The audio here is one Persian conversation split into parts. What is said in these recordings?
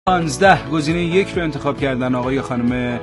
15 گزینه یک رو انتخاب کردن آقای خانم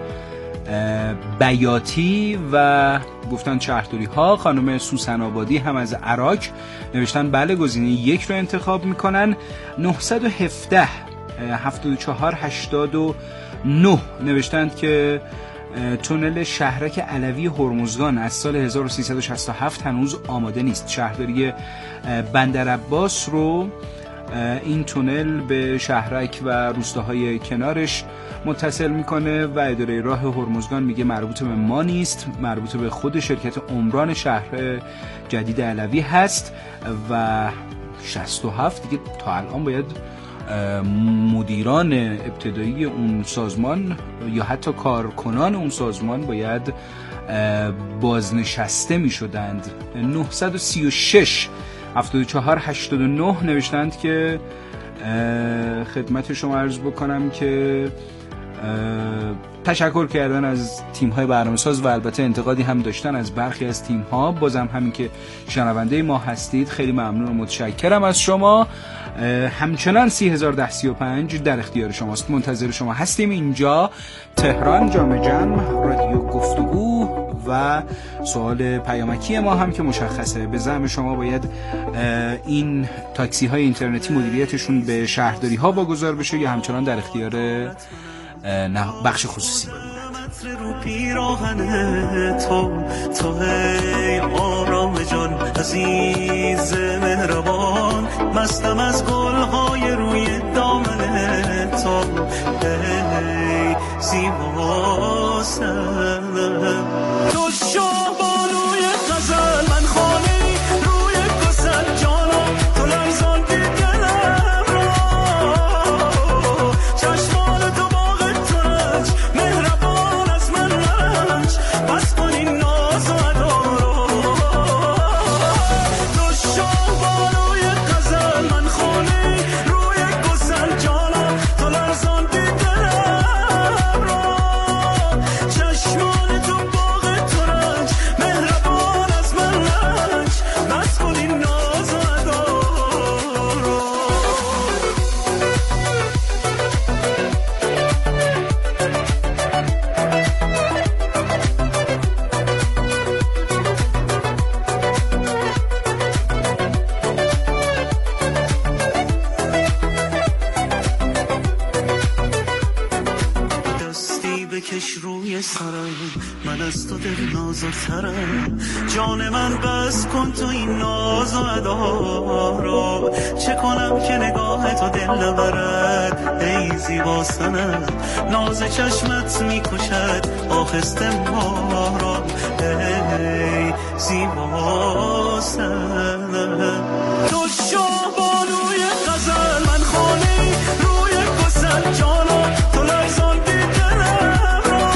بیاتی و گفتن شهرداری ها. خانم سوسن آبادی هم از عراق نوشتن بله گزینه یک رو انتخاب میکنن. 917 74 89 نوشتند که تونل شهرک علوی هرمزگان از سال 1367 هنوز آماده نیست. شهرداری بندرعباس رو این تونل به شهرک و روستاهای کنارش متصل میکنه و اداره راه هرمزگان میگه مربوط به ما نیست، مربوط به خود شرکت عمران شهر جدید علوی هست. و 67 دیگه تا الان باید مدیران ابتدایی اون سازمان یا حتی کارکنان اون سازمان باید بازنشسته می شدند. 936 74 89 نوشتند که خدمت شما عرض بکنم که تشکر کردن از تیم‌های برنامه‌ساز و البته انتقادی هم داشتن از برخی از تیم‌ها. بازم همین که شنونده ما هستید خیلی ممنون و متشکرم از شما. همچنان 301035 در اختیار شماست. منتظر شما هستیم. اینجا تهران جام جم رادیو گفتگو و سوال پیامکی ما هم که مشخصه. به زعم شما باید این تاکسی های اینترنتی مدیریتشون به شهرداری ها واگذار بشه یا همچنان در اختیار بخش خصوصی بمونند. رو پیراهن تو ای آرام جان عزیز مهربان، مستم از گلهای روی دامن تو ای زیبا سر تو شاه بانوی غزل، من خانه روی گسل جانا تو لرزان دلم را چشمان تو باغ ترنج مهربان از من رنج بس کن این ناز و ادا تو شاه بانوی غزل، من خانه روی گسل جانا تو لرزان دلم را چشمان تو باغ ترنج مهربان از من رنج بس کن این ناز و ادا دستی بکش روی سرم، من از تو دل نازترم، جان من بس کن تو این ناز و ادا را. چه کنم که نگاه تو دل نبرد ای زیبا سنم، ناز چشمت میکشد آخسته ما را ای زیبا سنم. تو شاه بانوی غزل، من خانه روی گسل جانا تو لرزان دلم را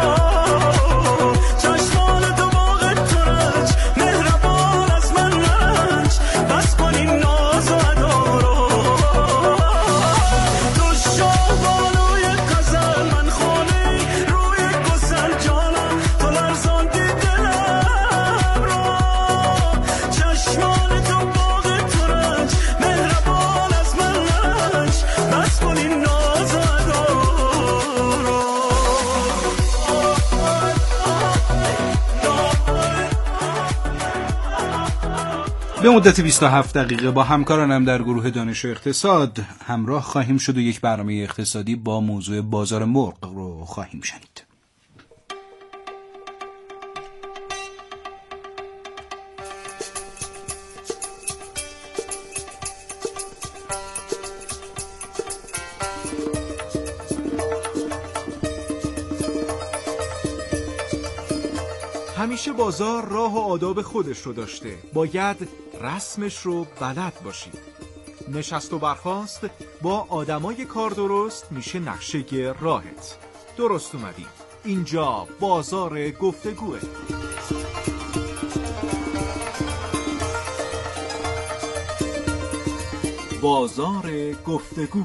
چشمان تو باغ ترنج مهربان از من رنج بس کن این ناز و ادا را. تو شاه بانوی غزل، من خانه روی گسل جانا تو لرزان دلم را چشمان تو باغ ترنج مهربان از من رنج بس کن این ناز و ادا را. به مدت 27 دقیقه با همکارانم در گروه دانش و اقتصاد همراه خواهیم شد و یک برنامه اقتصادی با موضوع بازار مرغ رو خواهیم شنید. همیشه بازار راه و آداب خودش رو داشته، باید رسمش رو بلد باشی. نشست و برخاست با آدمای کار درست میشه نقشه راهت. درست اومدی، اینجا بازار گفتگوه. بازار گفتگو.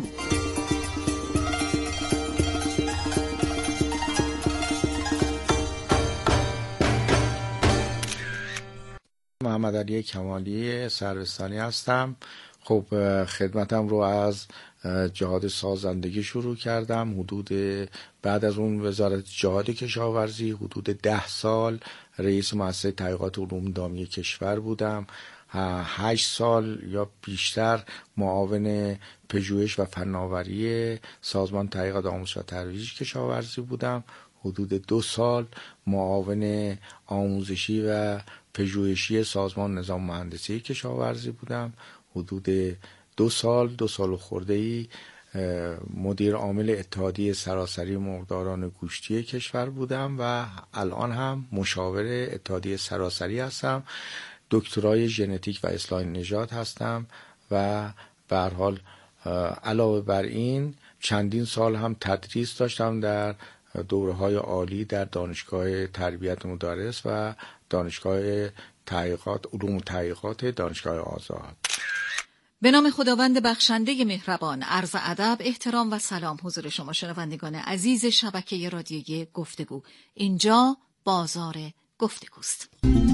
محمد علی کمالی سروستانی هستم. خب خدمتم رو از جهاد سازندگی شروع کردم. بعد از اون وزارت جهاد کشاورزی حدود 10 سال رئیس مؤسسه تحقیقات علوم دامی کشور بودم. 8 سال یا بیشتر معاون پژوهش و فناوری سازمان تحقیقات آموزش و ترویج کشاورزی بودم. حدود 2 سال معاون آموزشی و پژوهشی سازمان نظام مهندسی کشاورزی بودم. حدود 2 سال و خورده‌ای مدیر عامل اتحادیه سراسری مرغداران گوشتی کشور بودم و الان هم مشاور اتحادیه سراسری هستم. دکترای ژنتیک و اصلاح نژاد هستم و به هر حال علاوه بر این چندین سال هم تدریس داشتم در دوره‌های عالی در دانشگاه تربیت مدرس و دانشگاه تحقیقات علوم تحقیقات دانشگاه آزاد. به نام خداوند بخشنده مهربان، عرض ادب، احترام و سلام حضور شما شنوندگان عزیز شبکه رادیویی گفتگو. اینجا بازار گفتگوست.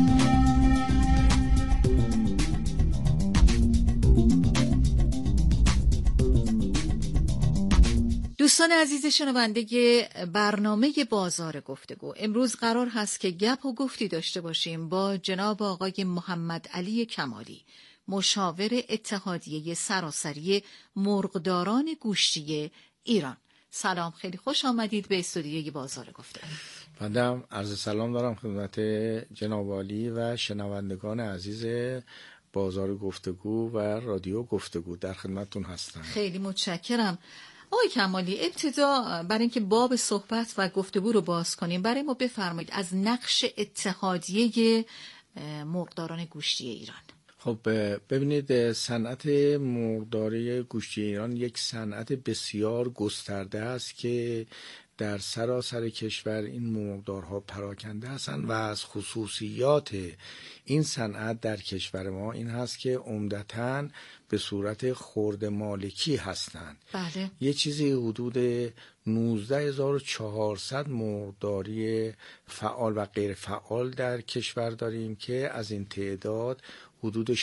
دوستان عزیز شنونده برنامه بازار گفتگو، امروز قرار هست که گپ و گفتی داشته باشیم با جناب آقای محمد علی کمالی، مشاور اتحادیه سراسری مرغداران گوشتی ایران. سلام، خیلی خوش آمدید به استودیوی بازار گفتگو. بنده عرض سلام دارم خدمت جناب عالی و شنوندگان عزیز بازار گفتگو و رادیو گفتگو، در خدمتتون هستم. خیلی متشکرم. آقای کمالی، ابتدا برای اینکه باب صحبت و گفتگو رو باز کنیم برای ما بفرمایید از نقش اتحادیه مرغداران گوشتی ایران. خب ببینید، صنعت مرغداری گوشتی ایران یک صنعت بسیار گسترده است که در سراسر کشور این مرغدارها پراکنده هستند و از خصوصیات این صنعت در کشور ما این هست که عمدتاً به صورت خرده مالکی هستند. بله. یه چیزی حدود 19400 مرغداری فعال و غیر فعال در کشور داریم که از این تعداد حدود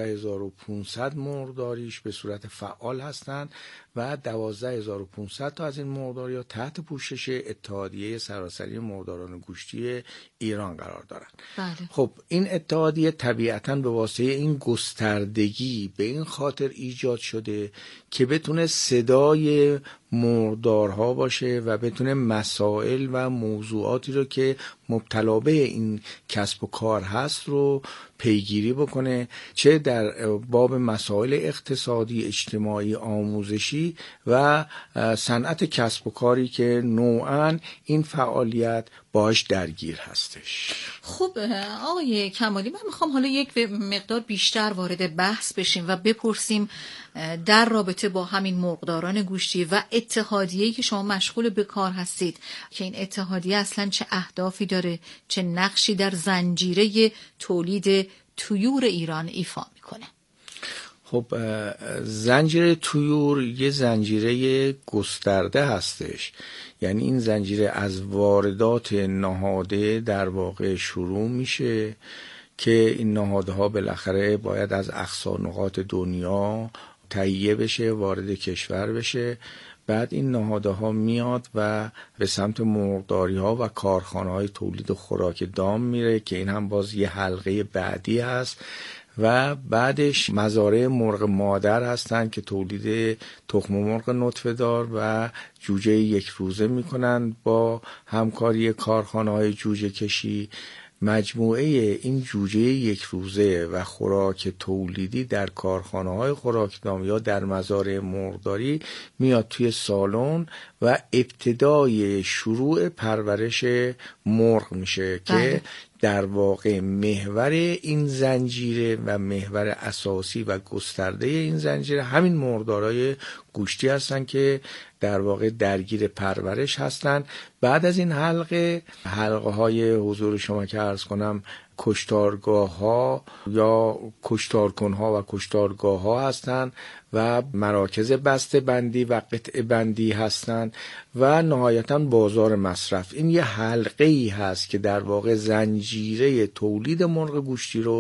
16500 مرغداریش به صورت فعال هستند و 12500 تا از این مرغداری‌ها تحت پوشش اتحادیه سراسری مرغداران گوشتی ایران قرار دارند. بله. خب این اتحادیه طبیعتاً به واسطه این گستردگی به این خاطر ایجاد شده که بتونه صدای مرغدارها باشه و بتونه مسائل و موضوعاتی رو که مبتلا به این کسب و کار هست رو پیگیری بکنه، چه در باب مسائل اقتصادی، اجتماعی، آموزشی و صنعت کسب و کاری که نوعاً این فعالیت باش درگیر هستش. خب آقای کمالی، من میخوام حالا یک مقدار بیشتر وارد بحث بشیم و بپرسیم در رابطه با همین مرغداران گوشتی و اتحادیه‌ای که شما مشغول به کار هستید که این اتحادیه اصلا چه اهدافی داره، چه نقشی در زنجیره تولید طیور ایران ایفا میکنه. خب زنجیره طیور یه زنجیره گسترده هستش، یعنی این زنجیره از واردات نهاده در واقع شروع میشه که این نهاده ها بالاخره باید از اقصا نقاط دنیا تهیه بشه، وارد کشور بشه. بعد این نهاده ها میاد و به سمت مرغداری ها و کارخانه های تولید خوراک دام میره که این هم باز یه حلقه بعدی هست و بعدش مزارع مرغ مادر هستن که تولید تخم مرغ نطفه دار و جوجه یک روزه میکنن با همکاری کارخانه های جوجه کشی. مجموعه این جوجه یک روزه و خوراک تولیدی در کارخانه‌های خوراکدام یا در مزارع مرغداری میاد توی سالن و ابتدای شروع پرورش مرغ میشه که در واقع محور این زنجیره و محور اساسی و گسترده این زنجیره همین مرغدارای گوشتی هستن که در واقع درگیر پرورش هستن. بعد از این حلقه های حضور شما که عرض کنم کشتارگاه ها یا کشتارکن ها و کشتارگاه ها هستند و مراکز بسته بندی و قطعه بندی هستند و نهایتاً بازار مصرف. این یه حلقه ای هست که در واقع زنجیره تولید مرغ گوشتی رو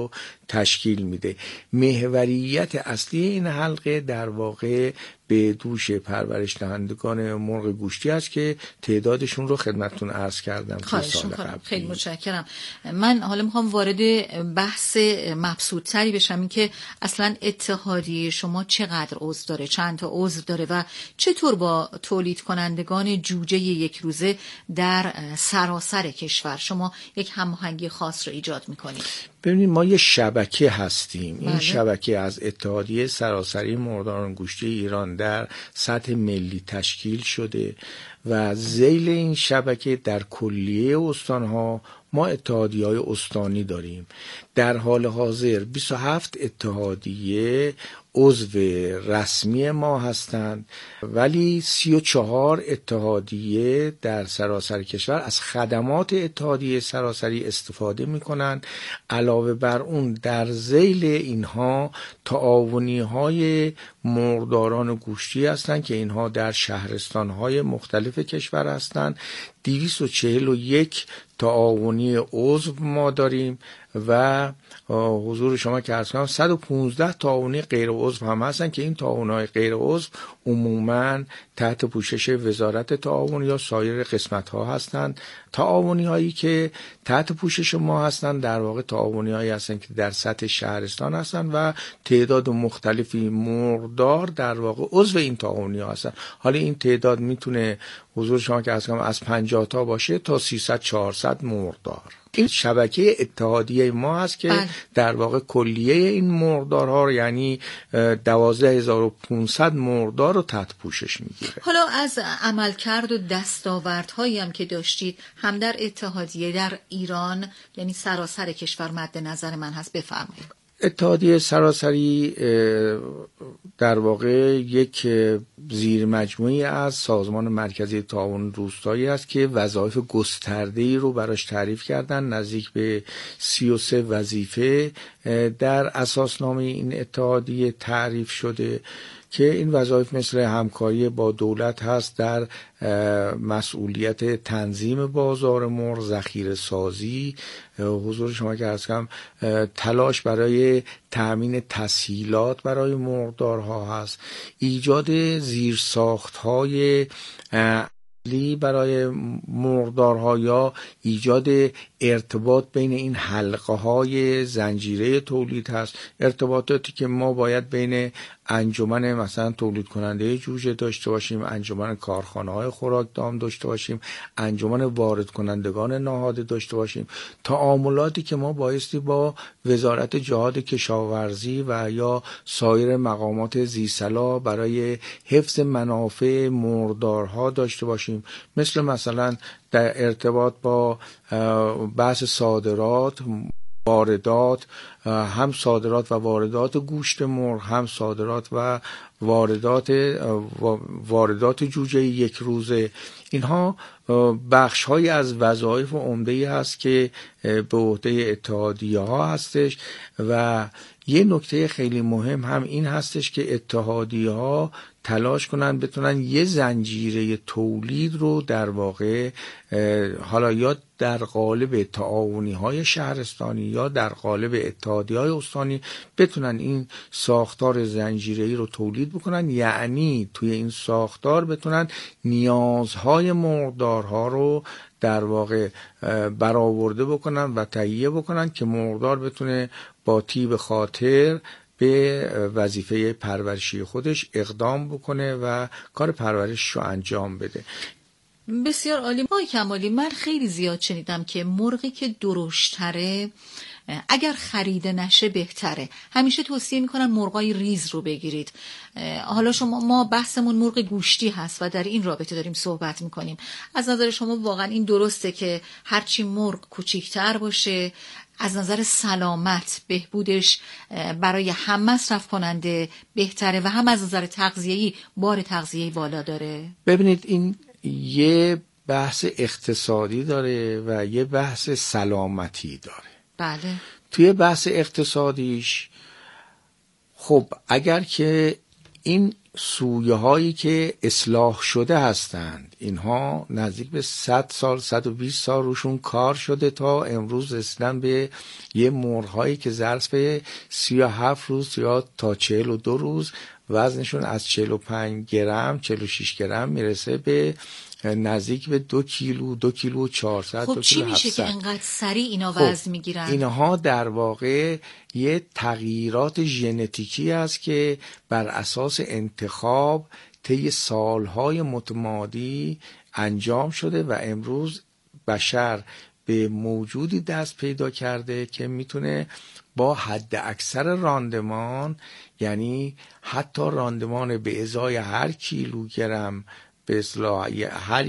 تشکیل میده. محوریت اصلی این حلقه در واقع به دوش پرورش دهندگان مرغ گوشتی است که تعدادشون رو خدمتتون عرض کردم توی سال قبل. خیلی متشکرم. من حالا میخوام وارد بحث مبسوط‌تری بشم، این که اصلا اتحادیه شما چقدر عضو داره، چند تا عضو داره و چطور با تولید کنندگان جوجه یک روزه در سراسر کشور شما یک هماهنگی خاص رو ایجاد میکنید؟ ببینید ما یه شبکه هستیم. بله. این شبکه از اتحادیه سراسری مرغداران گوشتی ایران در سطح ملی تشکیل شده و ذیل این شبکه در کلیه استانها ما اتحادیه‌های استانی داریم. در حال حاضر 27 اتحادیه عضو رسمی ما هستند، ولی 34 اتحادیه در سراسر کشور از خدمات اتحادیه سراسری استفاده می‌کنند. علاوه بر اون در ذیل اینها تعاونی‌های مرغداران گوشتی هستند که اینها در شهرستان‌های مختلف کشور هستند. 241 تعاونی عضو ما داریم و حضور شما که عرض کنم 115 تعاونی غیر عضو هم هستن که این تعاونی‌های غیر عضو عموماً تحت پوشش وزارت تعاون یا سایر قسمت‌ها هستند. تعاونی‌هایی که تحت پوشش ما هستند در واقع تعاونی‌هایی هستند که در سطح شهرستان هستند و تعداد مختلفی مرغدار در واقع عضو این تعاونی‌ها هستند. حالا این تعداد میتونه حضور شما که عرض کنم از 50 تا باشه تا 300 400 مرغدار. این شبکه اتحادیه ما هست که در واقع کلیه این مرغدارها یعنی 12500 مرغدار رو تحت پوشش میگیره. حالا از عملکرد و دستاوردهایی هم که داشتید هم در اتحادیه در ایران یعنی سراسر کشور مد نظر من هست، بفرمایید. اتحادیه سراسری در واقع یک زیر مجموعی از سازمان مرکزی تعاون روستایی است که وظایف گسترده‌ای رو براش تعریف کردن. نزدیک به 33 وظیفه در اساسنامه این اتحادیه تعریف شده که این وظایف مثل همکاری با دولت هست در مسئولیت تنظیم بازار مرغ، ذخیره سازی، حضور شما که عرض کنم تلاش برای تأمین تسهیلات برای مرغدارها هست، ایجاد زیرساخت‌های برای مرغدارها یا ایجاد ارتباط بین این حلقه‌های زنجیره تولید هست. ارتباطاتی که ما باید بین انجمن مثلا تولید کننده جوجه داشته باشیم، انجمن کارخانه‌های خوراکدام داشته باشیم، انجمن وارد کنندگان ناهاده داشته باشیم، تعاملاتی که ما بایستی با وزارت جهاد کشاورزی و یا سایر مقامات ذی‌صلاح برای حفظ منافع مرغدارها داشته باشیم، مثلا در ارتباط با بحث صادرات، واردات، هم صادرات و واردات گوشت مرغ، هم صادرات و واردات جوجه یک روزه. اینها بخش‌هایی از وظایف عمده‌ای هست که به عهده اتحادیه‌ها هستش و یه نکته خیلی مهم هم این هستش که اتحادیه‌ها تلاش کنن بتونن یه زنجیره تولید رو در واقع حالا یا در قالب تعاونی‌های شهرستانی یا در قالب اتحادیه‌های استانی بتونن این ساختار زنجیره‌ای رو تولید بکنن، یعنی توی این ساختار بتونن نیازهای مرغدارها رو در واقع برآورده بکنن و تهیه بکنن که مرغدار بتونه با طیب خاطر به وظیفه پرورشی خودش اقدام بکنه و کار پرورش رو انجام بده. بسیار عالی. آقای کمالی، من خیلی زیاد شنیدم که مرغی که درشتره اگر خریده نشه بهتره. همیشه توصیه میکنن مرغای ریز رو بگیرید. حالا ما بحثمون مرغ گوشتی هست و در این رابطه داریم صحبت میکنیم. از نظر شما واقعا این درسته که هرچی مرغ کوچیکتر باشه از نظر سلامت بهبودش برای هم مصرف کننده بهتره و هم از نظر تغذیه‌ای بار تغذیه‌ای بالا داره؟ ببینید این یه بحث اقتصادی داره و یه بحث سلامتی داره. بله. توی بحث اقتصادیش خب اگر که این سویه هایی که اصلاح شده هستند، اینها نزدیک به 100 سال 120 سال روشون کار شده تا امروز رسیدن به یه مرغ هایی که ظرف 37 روز یا تا 42 روز وزنشون از 45 گرم 46 گرم میرسه به نزدیک به 2 کیلو 2 کیلو 400. خب چی میشه که اینقدر سریع اینا وزن میگیرن؟ اینها در واقع یه تغییرات ژنتیکی است که بر اساس انتخاب طی سالهای متمادی انجام شده و امروز بشر به موجودی دست پیدا کرده که میتونه با حد اکثر راندمان، یعنی حتی راندمان به ازای هر کیلوگرم به اصطلاح هر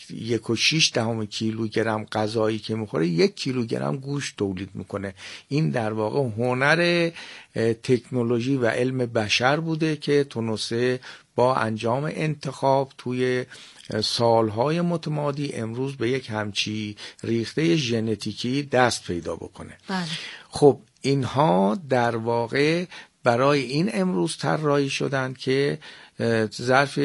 1.6 کیلوگرم غذایی که میخوره 1 کیلوگرم گوشت تولید میکنه. این در واقع هنر تکنولوژی و علم بشر بوده که تونسته با انجام انتخاب توی سالهای متمادی امروز به یک همچی ریخته ژنتیکی دست پیدا بکنه. بله. خب اینها در واقع برای این امروز طراحی شدن که ظرف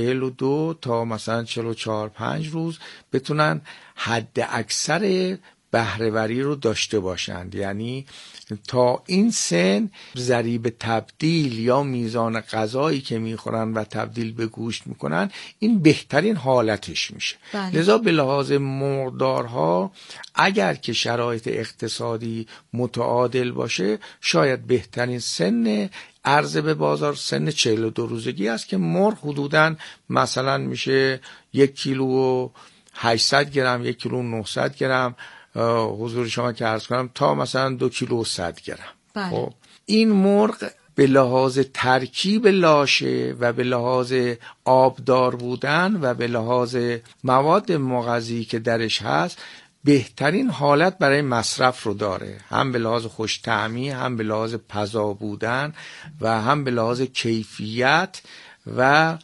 42 تا مثلا 44-5 روز بتونن حد اکثر بهره‌وری رو داشته باشند. یعنی تا این سن ضریب تبدیل یا میزان غذایی که میخورن و تبدیل به گوشت میکنن این بهترین حالتش میشه. بله. لذا به لحاظ مرغدارها اگر که شرایط اقتصادی متعادل باشه شاید بهترین سن عرضه به بازار سن 42 روزگی است که مرغ حدوداً مثلا میشه 1 کیلو و 800 گرم 1 کیلو و 900 گرم حضور شما که عرض کنم تا مثلا 2 کیلو و 100 گرم. بله. خب این مرغ به لحاظ ترکیب لاشه و به لحاظ آبدار بودن و به لحاظ مواد مغذی که درش هست بهترین حالت برای مصرف رو داره، هم به لحاظ خوش طعمی، هم به لحاظ پزا بودن و هم به لحاظ کیفیت و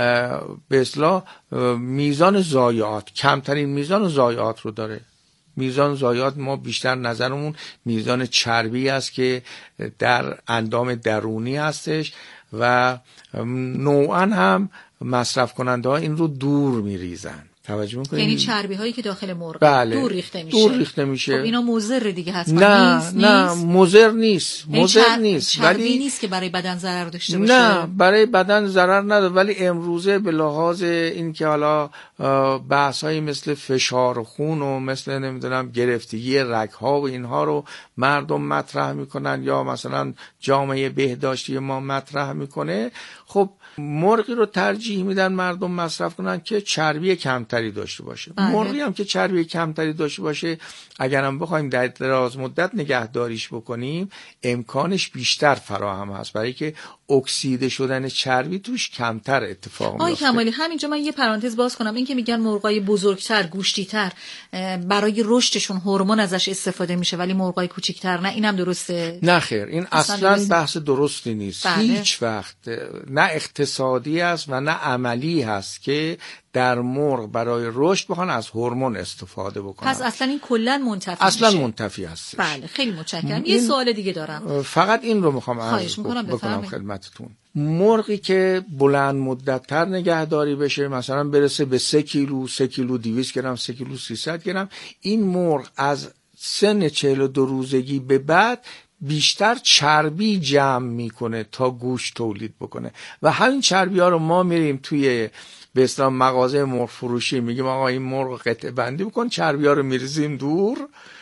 به اصطلاح میزان ضایعات، کمترین میزان ضایعات رو داره. میزان ضایعات ما بیشتر نظرمون میزان چربی است که در اندام درونی هستش و نوعا هم مصرف کننده ها این رو دور میریزن. توجه میکنید؟ یعنی چربی هایی که داخل مرغ بله. دور ریخته میشه. دور ریخته میشه. خب اینا مضر دیگه حتما نه نیست. نه مضر نیست. مضر نیست. چربی نیست که برای بدن ضرر داشته باشه. نه برای بدن ضرر نداره، ولی امروزه به لحاظ این که حالا بحثایی مثل فشار خون و مثل نمیدونم گرفتگی رگ‌ها و اینها رو مردم مطرح میکنن یا مثلا جامعه بهداشتی ما مطرح میکنه، خب مرغی رو ترجیح میدن مردم مصرف کنن که چربی کمتری داشته باشه. بله. مرغی هم که چربی کمتری داشته باشه اگرم بخوایم در دراز مدت نگهداریش بکنیم امکانش بیشتر فراهم هست برای که اکسیده شدن چربی توش کمتر اتفاق میفته. آقای کمالی همینجا من یه پرانتز باز کنم، این که میگن مرغای بزرگتر گوشتی‌تر برای رشدشون هورمون ازش استفاده میشه ولی مرغای کوچیک‌تر نه، اینم درسته؟ نه خیر، این اصلا بحث درستی نیست. بله. هیچ وقت نه اقتصادی است و نه عملی هست که در مرغ برای رشد بخوان از هورمون استفاده بکنن. پس اصلا این کلا منتفی اصلا میشه. منتفی هست. بله خیلی متشکرم. یه سوال دیگه دارم. فقط این رو میخوام عرض بکنم خدمتتون. مرغی که بلند مدت تر نگهداری بشه مثلا برسه به 3 کیلو 3 کیلو 200 گرم 3 کیلو 300 گرم، این مرغ از سن 42 روزگی به بعد بیشتر چربی جمع میکنه تا گوشت تولید بکنه و همین چربی ها رو ما میریم توی به اصطلاح مغازه مرغ فروشی میگیم آقا این مرغ قطعه بندی بکن، چربی ها رو میریزیم دور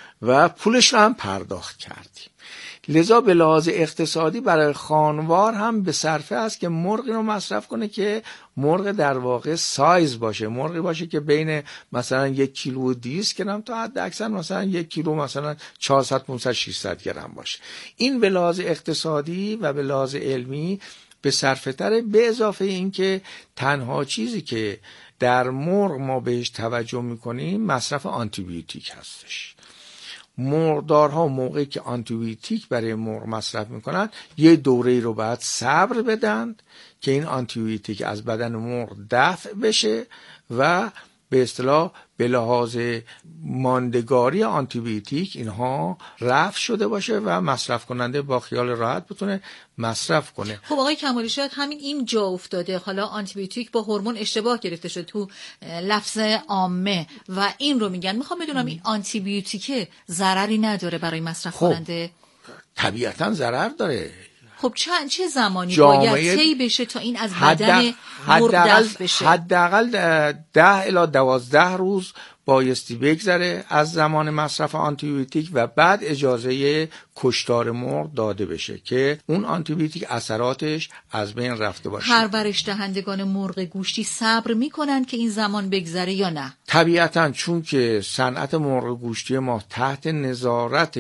و پولش رو هم پرداخت کردیم. لذا به لحاظ اقتصادی برای خانوار هم به صرفه است که مرغی رو مصرف کنه که مرغ در واقع سایز باشه، مرغی باشه که بین مثلا 1 کیلو و 200 گرم تا حد اکثر مثلا 1 کیلو مثلا 400 500 600 گرم باشه. این به لحاظ اقتصادی و به لحاظ علمی به صرفه تره، به اضافه این که تنها چیزی که در مرغ ما بهش توجه میکنیم مصرف آنتی بیوتیک هستش. مرغدارها موقعی که آنتی بیوتیک برای مرغ مصرف میکنن یه دوره رو باید صبر بدن که این آنتی بیوتیک از بدن مرغ دفع بشه و به اصطلاح به لحاظ ماندگاری آنتیبیوتیک اینها رفع شده باشه و مصرف کننده با خیال راحت بتونه مصرف کنه. خب آقای کمالی شاید همین این جا افتاده، حالا آنتیبیوتیک با هورمون اشتباه گرفته شده تو لفظ عامه و این رو میگن. میخوام بدونم این آنتیبیوتیک ضرری نداره برای مصرف کننده؟ طبیعتاً ضرر داره. خب چه زمانی باید طی بشه تا این از بدن مرغ دفع بشه؟ حداقل 10 الی 12 روز بایستی بگذره از زمان مصرف آنتیبیوتیک و بعد اجازه کشتار مرغ داده بشه که اون آنتیبیوتیک اثراتش از بین رفته باشه. پرورش دهندگان مرغ گوشتی صبر میکنن که این زمان بگذره یا نه؟ طبیعتاً، چون که صنعت مرغ گوشتی ما تحت نظارت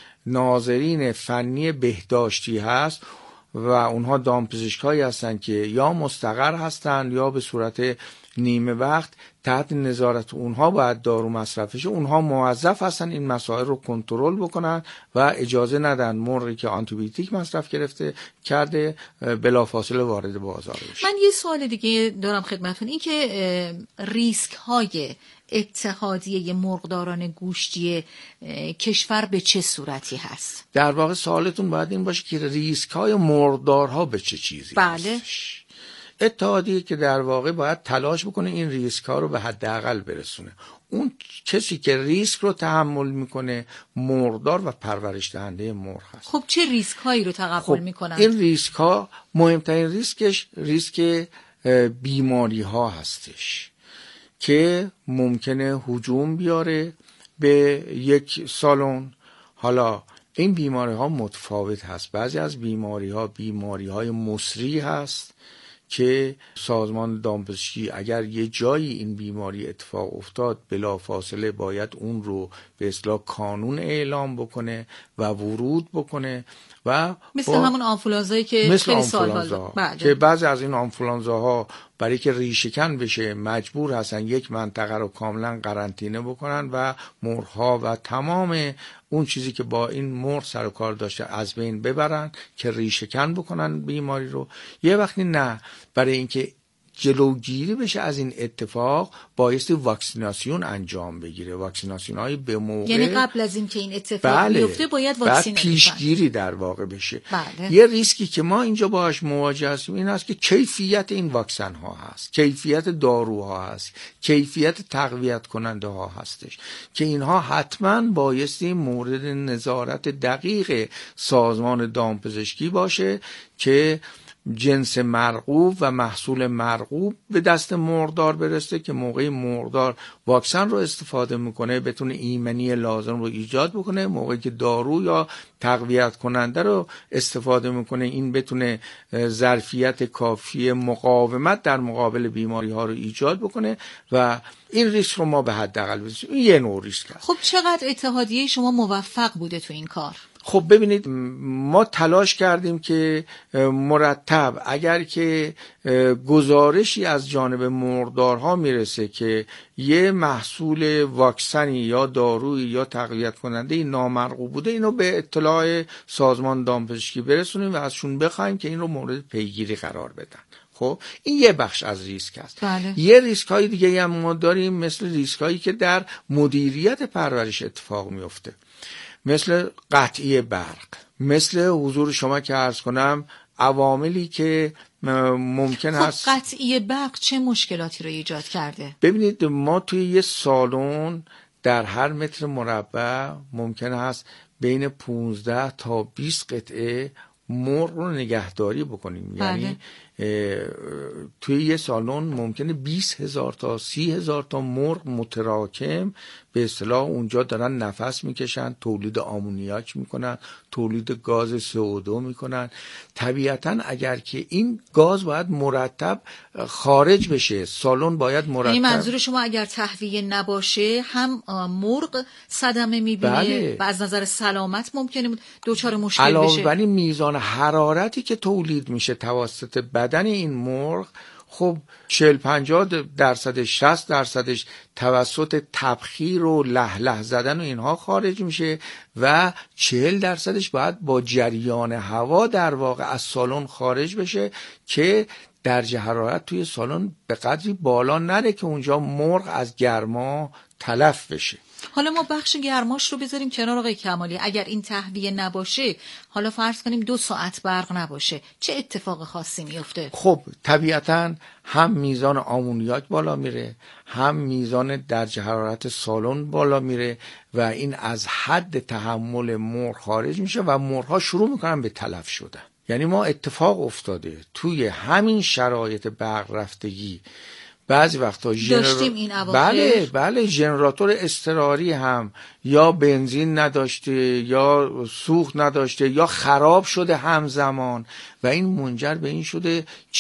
ناظرین فنی بهداشتی هست و اونها دامپزشکایی هستن که یا مستقر هستن یا به صورت نیمه وقت تحت نظارت اونها باید دارو مصرف شه. اونها موظف هستن این مسائل رو کنترل بکنن و اجازه ندن مرغی که آنتیبیوتیک مصرف کرده بلافاصله وارد بازار بشه. من یه سوال دیگه دارم خدمتتون، این که ریسک های اتحادیه مرغداران گوشتی کشور به چه صورتی هست؟ در واقع سوالتون باید این باشه که ریسک های مرغدارها به چه چیزی هستش. اتحادیه که در واقع باید تلاش بکنه این ریسک ها رو به حداقل برسونه. اون کسی که ریسک رو تحمل میکنه مرغدار و پرورش دهنده مرغ هست. خب چه ریسک هایی رو تقبل میکنن؟ این ریسک ها، مهمترین ریسکش ریسک بیماری ها هستش که ممکنه هجوم بیاره به یک سالن. حالا این بیماری ها متفاوت هست. بعضی از بیماری های مصری هست که سازمان دامپزشکی اگر یه جایی این بیماری اتفاق افتاد بلافاصله باید اون رو به اصطلاح کانون اعلام بکنه و ورود بکنه و مثل همون آنفولانزایی که خیلی سال‌ها که بعضی از این آنفولانزاها برای که ریشه‌کن بشه مجبور هستن یک منطقه رو کاملا قرنطینه بکنن و مرغ‌ها و تمام اون چیزی که با این مرغ سر و کار داشته از بین ببرن که ریشه‌کن بکنن بیماری رو. یه وقتی نه، برای اینکه جلوگیری بشه از این اتفاق بایستی واکسیناسیون انجام بگیره. واکسیناسیون های به موقع، یعنی قبل از اینکه این اتفاق بیفته باید واکسینه بعد پیشگیری در واقع بشه. بله. یه ریسکی که ما اینجا باهاش مواجه هستیم این است که کیفیت این واکسن ها هست، کیفیت داروها هست، کیفیت تقویت کننده ها هستش که اینها حتما بایستی مورد نظارت دقیق سازمان دامپزشکی باشه که جنس مرغوب و محصول مرغوب به دست مرغدار برسه که موقعی مرغدار واکسن رو استفاده میکنه بتونه ایمنی لازم رو ایجاد بکنه، موقعی که دارو یا تقویت کننده رو استفاده میکنه این بتونه ظرفیت کافی مقاومت در مقابل بیماری ها رو ایجاد بکنه و این ریسک رو ما به حداقل برسونیم. این یه نوع ریسک هست. خب چقدر اتحادیه شما موفق بوده تو این کار؟ خب ببینید، ما تلاش کردیم که مرتب اگر که گزارشی از جانب مرغدارها میرسه که یه محصول واکسنی یا دارویی یا تقویت کننده نامرغوب بوده اینو به اطلاع سازمان دامپزشکی برسونیم و ازشون بخوایم که این رو مورد پیگیری قرار بدن. خب این یه بخش از ریسک است. بله. یه ریسک های دیگه هم ما داریم، مثل ریسک هایی که در مدیریت پرورش اتفاق میفته، مثل قطعی برق، مثل حضور شما که عرض کنم عواملی که ممکن هست. خب قطعی برق چه مشکلاتی رو ایجاد کرده؟ ببینید، ما توی یه سالن در هر متر مربع ممکن هست بین 15 تا 20 قطعه مرغ رو نگهداری بکنیم. بله. یعنی توی یه سالن ممکنه 20,000 تا 30,000 تا مرغ متراکم به اصطلاح اونجا دارن نفس میکشن، تولید آمونیاک میکنن، تولید گاز CO2 میکنن. طبیعتا اگر که این گاز باید مرتب خارج بشه، سالن باید مرتب. یعنی منظور شما اگر تهویه نباشه هم مرغ صدمه میبینه. بله. و از نظر سلامت ممکنه دچار مشکل بشه. علاوه بر این میزان حرارتی که تولید میشه توسط بدن این مرغ خب 40-50% 60% توسط تبخیر و له زدن و اینها خارج میشه و 40% باید با جریان هوا در واقع از سالن خارج بشه که درجه حرارت توی سالن به قدری بالا نره که اونجا مرغ از گرما تلف بشه. حالا ما بخش گرماش رو بذاریم کنار آقای کمالی. اگر این تهویه نباشه، حالا فرض کنیم 2 ساعت برق نباشه، چه اتفاق خاصی میفته؟ خب طبیعتاً هم میزان آمونیاک بالا میره، هم میزان درجه حرارت سالن بالا میره و این از حد تحمل مرغ خارج میشه و مرغ‌ها شروع میکنن به تلف شدن. یعنی ما اتفاق افتاده توی همین شرایط برق رفتگی بعضی وقتا داشتیم این اواخر. بله ژنراتور اضطراری هم یا بنزین نداشته یا سوخت نداشته یا خراب شده همزمان و این منجر به این شده 40%،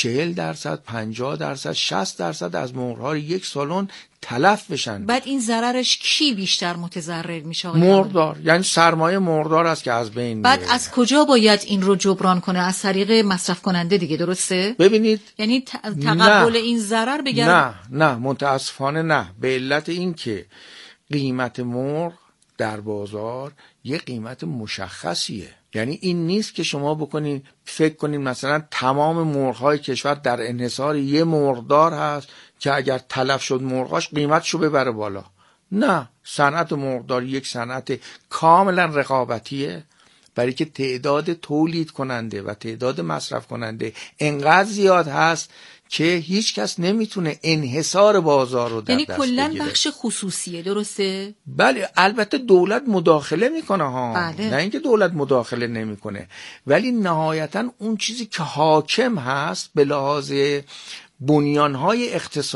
50%، 60% از مرغ‌ها یک سالن تلف بشن. بعد این ضررش کی بیشتر متضرر میشه؟ مرغدار، یعنی سرمایه مرغدار است که از بین بعد میره. از کجا باید این رو جبران کنه؟ از طریق مصرف کننده دیگه، درسته؟ ببینید یعنی تقبل این ضرر بگرد؟ نه متاسفانه نه، به علت این که قیمت مرغ در بازار یه قیمت مشخصیه. یعنی این نیست که شما بکنین فکر کنین مثلا تمام مرغ‌های کشور در انحصار یه مرغدار هست که اگر تلف شد مرغاش قیمتشو ببره بالا. نه، صنعت مرغداری یک صنعت کاملا رقابتیه، برای که تعداد تولید کننده و تعداد مصرف کننده انقدر زیاد هست که هیچ کس نمیتونه انحصار بازار رو در دست بگیره. یعنی کلا بخش خصوصیه، درسته؟ بله، البته دولت مداخله میکنه ها، بله. نه اینکه دولت مداخله نمیکنه، ولی نهایتا اون چیزی که حاکم هست به لحاظ بنیانهای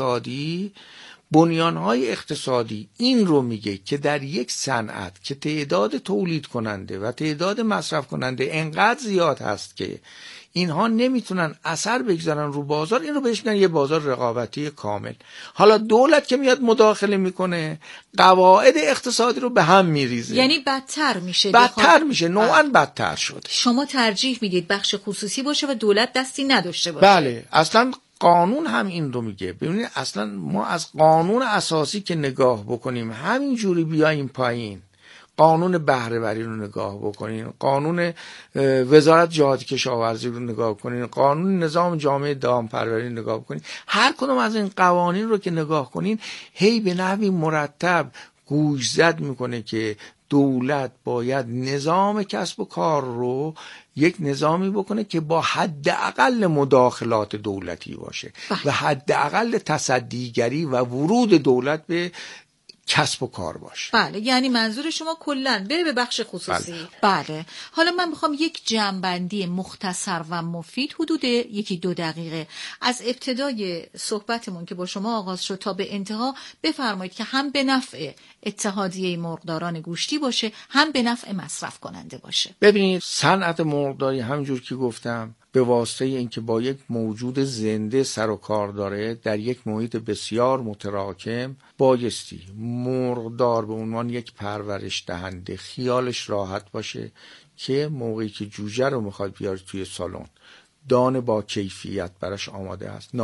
اقتصادی این رو میگه که در یک صنعت که تعداد تولید کننده و تعداد مصرف کننده انقدر زیاد هست که اینها نمیتونن اثر بگذارن رو بازار، این رو بهش میگن یه بازار رقابتی کامل. حالا دولت که میاد مداخله میکنه قواعد اقتصادی رو به هم میریزه، یعنی بدتر میشه، نوعاً بدتر شده. شما ترجیح میدید بخش خصوصی باشه و دولت دستی نداشته باشه؟ بله، اصلا قانون هم این رو میگه. ببینید اصلا ما از قانون اساسی که نگاه بکنیم همین جوری بیایم پایین، قانون بهره‌وری رو نگاه بکنین، قانون وزارت جهاد کشاورزی رو نگاه کنین، قانون نظام جامعه دامپروری رو نگاه بکنین، هر کدوم از این قوانین رو که نگاه کنین هی به نحوی مرتب گوشزد میکنه که دولت باید نظام کسب و کار رو یک نظامی بکنه که با حداقل مداخلات دولتی باشه و حداقل تصدیگری و ورود دولت به کسب و کار باشه. بله، یعنی منظور شما کلاً بره به بخش خصوصی. بله. حالا من میخوام یک جمع‌بندی مختصر و مفید حدود 1-2 دقیقه از ابتدای صحبتمون که با شما آغاز شد تا به انتها بفرمایید که هم به نفع اتحادیه مرغداران گوشتی باشه، هم به نفع مصرف کننده باشه. ببینید صنعت مرغداری همونجور که گفتم به واسطه اینکه با یک موجود زنده سر و کار داره در یک محیط بسیار متراکم، بایستی مرغدار به عنوان یک پرورش دهنده خیالش راحت باشه که موقعی که جوجه رو میخواد بیاره توی سالن دانه با کیفیت براش آماده است.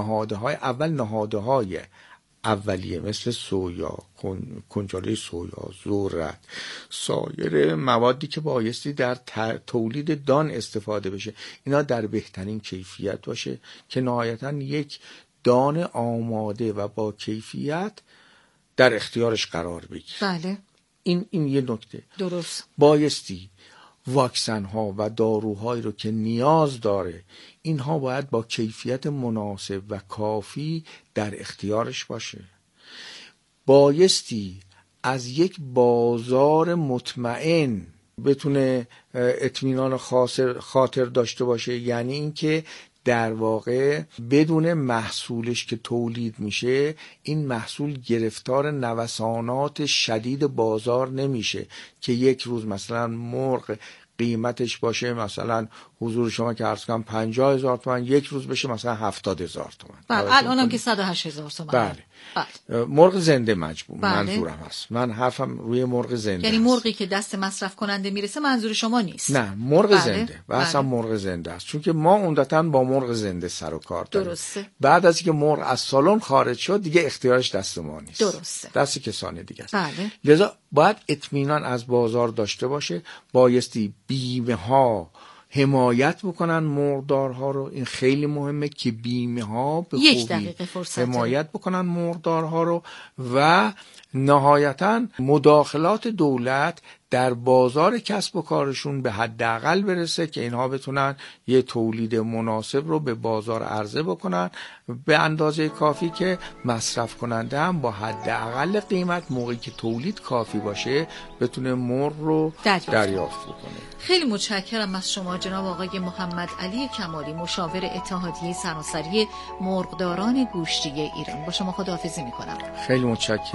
نهادهای اولیه مثل سویا، کنجاله سویا، ذرت، سایر موادی که بایستی در تولید دان استفاده بشه اینا در بهترین کیفیت باشه که نهایتا یک دان آماده و با کیفیت در اختیارش قرار بگیره. بله. این یه نکته. درست. بایستی واکسن ها و داروهایی رو که نیاز داره اینها باید با کیفیت مناسب و کافی در اختیارش باشه. بایستی از یک بازار مطمئن بتونه اطمینان خاطر داشته باشه، یعنی اینکه در واقع بدون محصولش که تولید میشه این محصول گرفتار نوسانات شدید بازار نمیشه که یک روز مثلا مرغ قیمتش باشه مثلا حضور شما که عرض کنم 50,000 تومان یک روز بشه مثلا 70,000 تومان. بله الانم که 108,000 تومان. بله. بله. مرغ زنده بله. منظورم هست. من حرفم روی مرغ زنده. یعنی هست. مرغی که دست مصرف کننده میرسه منظور شما نیست. نه مرغ بله. زنده و اصلا مرغ زنده است، چون که ما عمدتاً با مرغ زنده سر و کار داریم. درسته. بعد از اینکه مرغ از سالن خارج شد دیگه اختیارش دست ما نیست. درسته. دست کسان دیگه است. بله. لذا باید اطمینان از بازار داشته باشه، بایستی بیمه ها حمایت بکنن مرغدارها رو. این خیلی مهمه که بیمه ها به خوبی حمایت بکنن مرغدارها رو و نهایتاً مداخلات دولت در بازار کسب و کارشون به حداقل برسه که اینها بتونن یه تولید مناسب رو به بازار عرضه بکنن به اندازه کافی که مصرف کننده هم با حداقل قیمت موقعی که تولید کافی باشه بتونه مرغ رو دریافت بکنه. خیلی متشکرم از شما جناب آقای محمد علی کمالی، مشاور اتحادیه سراسری مرغداران گوشتی ایران. با شما خداحافظی میکنم. خیلی متشکرم.